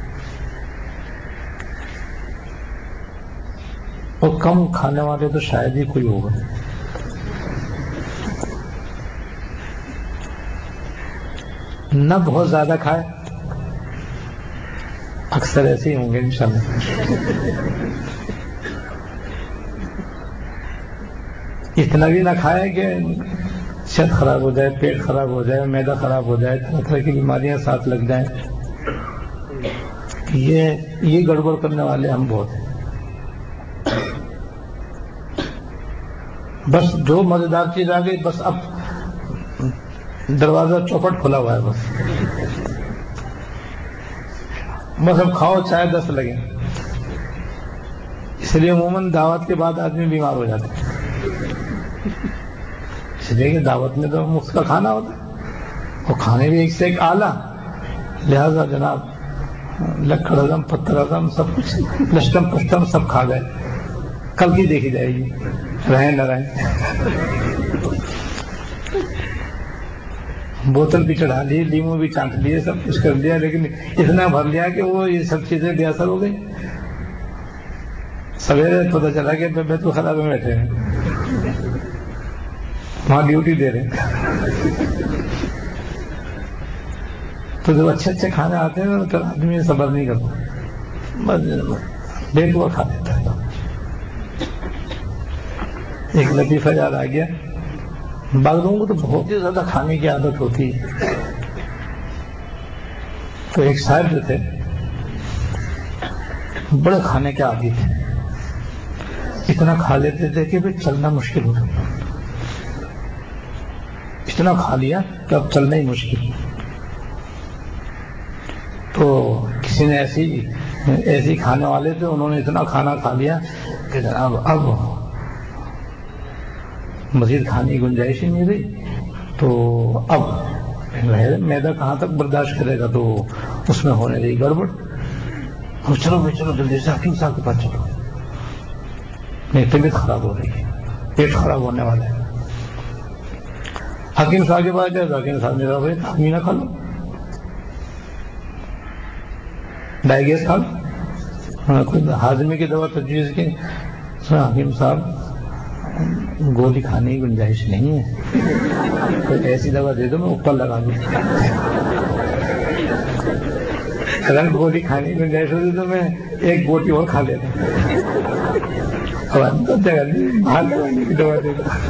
اور کم کھانے والے تو شاید ہی کوئی ہوگا۔ نہ بہت زیادہ کھائے، اکثر ایسے ہی ہوں گے انشاءاللہ۔ اتنا بھی نہ کھائے کہ صحت خراب ہو جائے، پیٹ خراب ہو جائے، معدہ خراب ہو جائے، طرح طرح کی بیماریاں ساتھ لگ جائیں۔ یہ یہ گڑبڑ کرنے والے ہم بہت ہیں۔ بس جو مزیدار چیز آ گئی، بس اب دروازہ چوپٹ کھلا ہوا ہے، بس بس اب کھاؤ چاہے دس لگے۔ اس لیے عموماً دعوت کے بعد آدمی بیمار ہو جاتا ہے، اس لیے کہ دعوت میں تو مفت کا کھانا ہوتا ہے، اور کھانے بھی ایک سے ایک اعلیٰ، لہذا جناب لکڑ ہضم پتھر ہضم سب کچھ لشٹم پشٹم سب کھا گئے، کل کی دیکھی جائے گی، رہیں نہ رہیں۔ بوتل بھی چڑھا لی, لیمو بھی چانٹ لیے, سب کچھ کر لیا, لیکن اتنا بھر لیا کہ وہ یہ سب چیزیں بے اثر ہو گئی. سویرے پتہ چلا کہ بیت الخلا میں بیٹھے ہیں, وہاں ڈیوٹی دے رہے ہیں. تو جب اچھے اچھے کھانے آتے ہیں تو آدمی صبر نہیں کرتا, بس بے دعا کھا لیتا ہے. ایک لطیفہ یاد آ گیا, بعض لوگوں کو تو بہت ہی زیادہ کھانے کی عادت ہوتی ہے. تو ایک صاحب جو تھے بڑے کھانے کے عادی تھے, اتنا کھا لیتے تھے کہ پھر چلنا مشکل ہو جاتا, اتنا کھا لیا کہ اب چلنا ہی مشکل. تو کسی نے ایسی ایسی کھانے والے تھے, انہوں نے اتنا کھانا کھا لیا کہ جناب اب مزید کھانے کی گنجائش ہی نہیں رہی. تو اب معدہ کہاں تک برداشت کرے گا, تو اس میں ہونے رہی گڑبڑ. اب چلو بھائی چلو جلدی سے حکیم صاحب کے پاس چلو, میری طبیعت خراب ہو رہی ہے, پیٹ خراب ہونے والا ہے. حکیم صاحب کے پاس گئے تو حکیم صاحب نے کہا بھائی تھامی نہ کھا لو, ڈائیگیس کھا لو, خود ہاضمے کی دوا تجویز کی. حکیم صاحب گولی کھانے کی گنجائش نہیں ہے, تو ایسی دوا دے دو میں اوپر لگا دوں. اگر گولی کھانے کی گنجائش ہوتی تو میں ایک گوٹی اور کھا لیتا. اب تو جگہ نہیں, باہر لگانے کی دوا دے دو.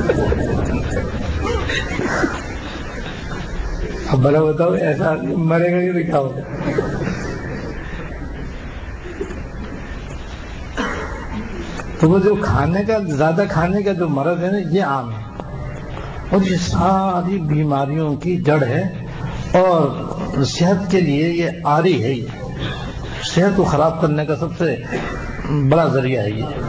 اب بڑا بتاؤ ایسا آدمی مرے گا کہ کیا ہوگا. تو وہ جو کھانے کا زیادہ کھانے کا جو مرض ہے نا, یہ عام ہے, اور یہ ساری بیماریوں کی جڑ ہے, اور صحت کے لیے یہ عاری ہے. یہ صحت کو خراب کرنے کا سب سے بڑا ذریعہ ہے یہ.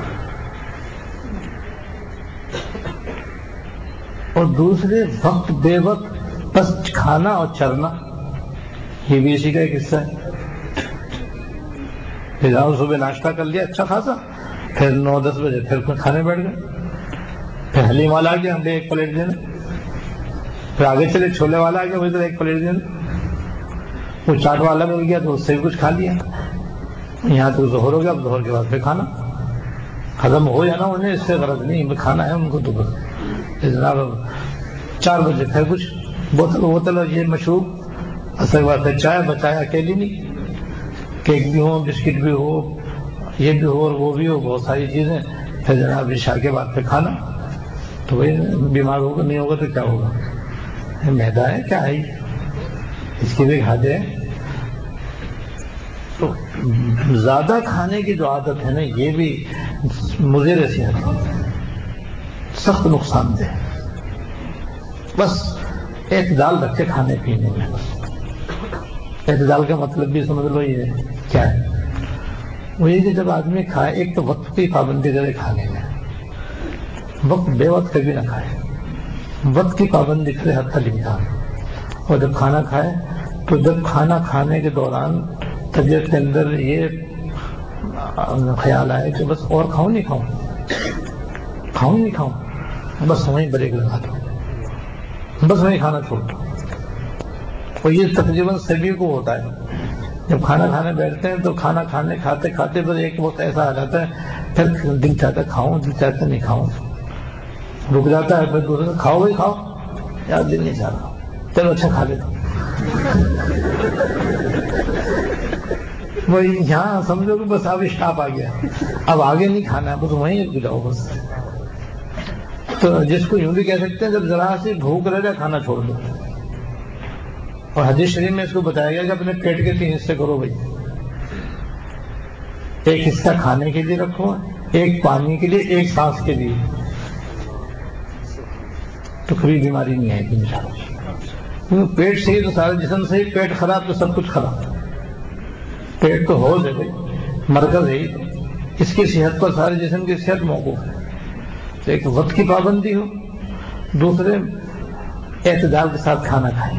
اور دوسرے وقت بے وقت بس کھانا اور چرنا, یہ بھی اسی کا ایک حصہ ہے. پھر آؤ صبح ناشتہ کر لیا اچھا خاصا, پھر نو دس بجے پھر کھانے بیٹھ گئے, پھر حلیم والا آ گیا, ہم نے ایک پلیٹ دینا, پھر آگے چلے چھولے والا آ گیا, وہی تو ایک پلیٹ دینا, وہ چاٹ والا مل گیا تو اس سے بھی کچھ کھا لیا. یہاں تو ظہر ہو گیا, اب ظہر کے بعد پھر کھانا ختم ہو جانا, انہیں اس سے غرض نہیں, کھانا ہے ان کو تو بس. جناب چار بجے پھر کچھ بوتل بوتل اور یہ مشروب, اصل بات ہے چائے بچائے اکیلی نہیں, کیک بھی ہو, بسکٹ بھی ہو, یہ بھی ہو اور وہ بھی ہو, بہت ساری چیزیں. پھر جناب عشاء کے بعد پھر کھانا. تو بھائی بیمار ہوگا نہیں ہوگا تو کیا ہوگا, میدا ہے کیا ہے, اس کی بھی کھاتے ہیں. تو زیادہ کھانے کی جو عادت ہے نا, یہ بھی مضر صحت ہے, سخت نقصان دہ. بس اعتدال رکھے کھانے پینے میں. اعتدال کا مطلب بھی سمجھ لو یہ کیا ہے, وہ یہ کہ جب آدمی کھائے, ایک تو وقت کی پابندی کرے کھانے میں, وقت بے وقت کبھی نہ کھائے, وقت کی پابندی کرے حتی الامکان. اور جب کھانا کھائے تو جب کھانا کھانے کے دوران طبیعت کے اندر یہ خیال آئے کہ بس اور کھاؤں نہیں کھاؤں کھاؤں نہیں کھاؤں, بس وہیں بریک لگا دو, بس وہیں کھانا چھوڑ دو. اور یہ تقریباً سبھی کو ہوتا ہے. جب کھانا کھانے بیٹھتے ہیں تو کھانا کھانے کھاتے کھاتے بس ایک وقت ایسا آ جاتا ہے, پھر دل چاہتا ہے کھاؤں, دل چاہتا نہیں کھاؤں, رک جاتا ہے, پھر دوسرے کھاؤ بھائی کھاؤ, یار دل نہیں چاہ رہا, چلو اچھا کھا لیتا. وہی یہاں سمجھو کہ بس اب اسٹاپ آ گیا, اب آگے نہیں کھانا ہے, بس وہیں رک جاؤ بس. تو جس کو یوں بھی کہہ سکتے ہیں جب ذرا سی بھوک رہ جائے کھانا چھوڑ دو. اور حدیث شریف میں اس کو بتایا گیا کہ اپنے پیٹ کے تین حصے کرو بھائی, ایک حصہ کھانے کے لیے رکھو, ایک پانی کے لیے, ایک سانس کے لیے, تو کبھی بیماری نہیں آئے گی انشاءاللہ. پیٹ صحیح تو سارا جسم صحیح, پیٹ خراب تو سب کچھ خراب. پیٹ تو حوض ہے بھائی, مرکز ہے, اس کی صحت پر سارے جسم کی صحت موقوف ہے. تو ایک وقت کی پابندی ہو, دوسرے اعتدال کے ساتھ کھانا کھائیں,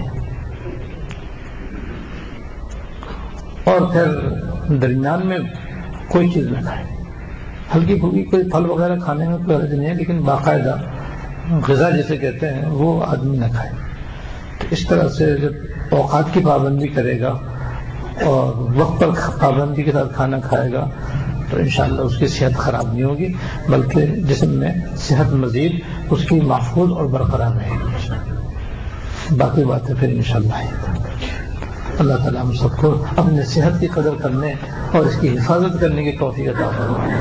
اور پھر درمیان میں کوئی چیز نہ کھائیں. ہلکی پھلکی کوئی پھل وغیرہ کھانے میں کوئی حرج نہیں ہے, لیکن باقاعدہ غذا جسے کہتے ہیں وہ آدمی نہ کھائے. تو اس طرح سے جب اوقات کی پابندی کرے گا اور وقت پر پابندی کے ساتھ کھانا کھائے گا تو انشاءاللہ اس کی صحت خراب نہیں ہوگی، بلکہ جسم میں صحت مزید اس کی محفوظ اور برقرار رہے گی۔ باقی باتیں پھر انشاءاللہ ہے۔ اللہ تعالیٰ ہم سب کو اپنے صحت کی قدر کرنے اور اس کی حفاظت کرنے کی توفیق عطا فرمائے۔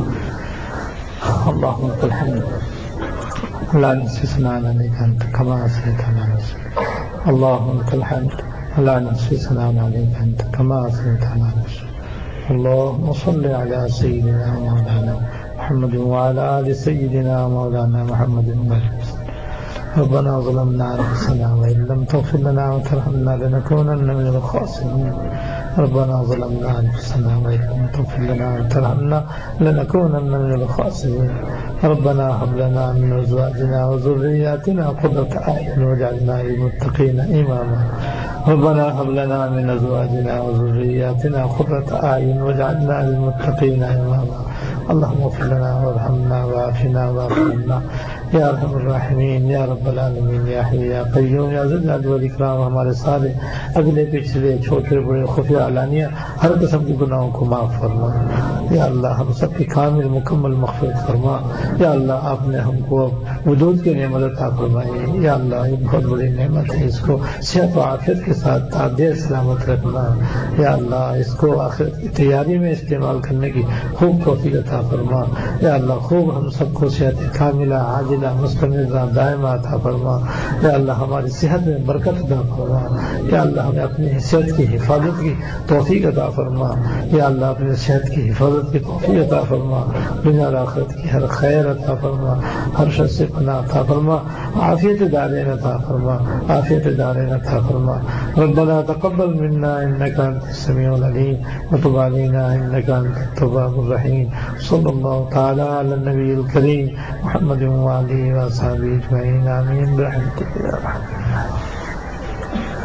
اللهم لك الحمد لا نحصي ثناء عليك أنت كما أثنيت على نفسك، اللهم لك الحمد لا نحصي ثناء عليك أنت كما أثنيت على نفسك، اللهم صل على سيدنا مولانا محمد وعلى آل سيدنا مولانا محمد وبارك. ربنا ظلمنا أنفسنا وإن لم تغفر لنا وترحمنا لنكونن من الخاسرين، ربنا ظلمنا أنفسنا وإن لم تغفر لنا وترحمنا لنكونن من الخاسرين، ربنا هب لنا من أزواجنا وذرياتنا قرة أعين واجعلنا للمتقين إماما، ربنا هب لنا من أزواجنا وذرياتنا قرة أعين واجعلنا للمتقين إماما، اللهم اغفر لنا وارحمنا وعافنا واعف عنا یا ارحم الراحمین یا رب العالمین یا حی یا قیوم یا ذی الجلال والاکرام۔ ہمارے سارے اگلے پچھلے چھوٹے بڑے خفیہ علانیہ ہر قسم کے گناہوں کو معاف فرما یا اللہ، ہم سب کی کامل مکمل مغفرت فرما یا اللہ۔ آپ نے ہم کو وجود کی نعمت عطا فرمائی یا اللہ، یہ بہت بڑی نعمت ہے، اس کو صحت و عافیت کے ساتھ دیر سلامت رکھنا یا اللہ، اس کو آخرت کی تیاری میں استعمال کرنے کی خوب توفیق عطا فرما یا اللہ۔ خوب ہم سب کو صحت کاملہ عاجلہ مستمرہ دائمہ عطا فرما یا اللہ، ہماری صحت میں برکت عطا فرما یا اللہ، ہمیں اپنی صحت کی حفاظت کی توفیق عطا فرما یا اللہ، اپنی صحت کی حفاظت کی توفیق عطا فرما، دنیا اور آخرت کی ہر خیر عطا فرما، ہر شر سے پناہ عطا فرما، عافیت دارین عطا فرما، عافیت دارین عطا فرما۔ ربنا تقبل منا انك انت السميع العليم وتب علينا انك انت التواب الرحيم، صلى الله تعالى على النبي الكريم محمد وعلى آله وصحبه اجمعين، آمين برحمتك يا رحمن الرحيم۔